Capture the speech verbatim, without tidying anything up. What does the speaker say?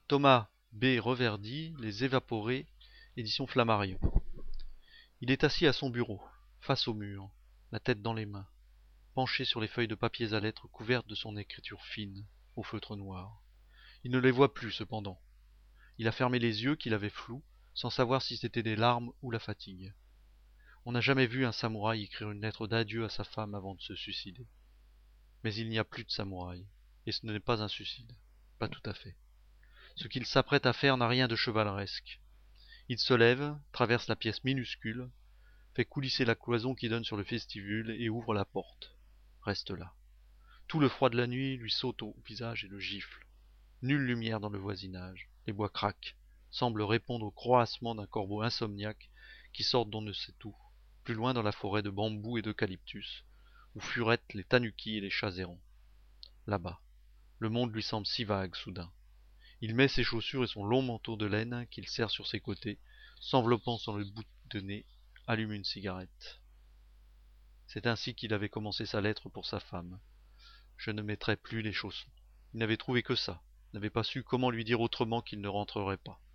Thomas B. Reverdy, Les Évaporés, édition Flammarion. Il est assis à son bureau, face au mur, la tête dans les mains, penché sur les feuilles de papier à lettres couvertes de son écriture fine, au feutre noir. Il ne les voit plus, cependant. Il a fermé les yeux qu'il avait flous, sans savoir si c'était des larmes ou la fatigue. On n'a jamais vu un samouraï écrire une lettre d'adieu à sa femme avant de se suicider. Mais il n'y a plus de samouraï, et ce n'est pas un suicide, pas tout à fait. Ce qu'il s'apprête à faire n'a rien de chevaleresque. Il se lève, traverse la pièce minuscule, fait coulisser la cloison qui donne sur le vestibule et ouvre la porte. Reste là. Tout le froid de la nuit lui saute au visage et le gifle. Nulle lumière dans le voisinage. Les bois craquent, semblent répondre au croassement d'un corbeau insomniaque qui sort d'on ne sait où, plus loin dans la forêt de bambous et d'eucalyptus, où furettent les tanukis et les chats errants. Là-bas, le monde lui semble si vague soudain. Il met ses chaussures et son long manteau de laine qu'il serre sur ses côtés, s'enveloppant sur le bout de nez, allume une cigarette. C'est ainsi qu'il avait commencé sa lettre pour sa femme. Je ne mettrai plus les chaussons. Il n'avait trouvé que ça, n'avait pas su comment lui dire autrement qu'il ne rentrerait pas.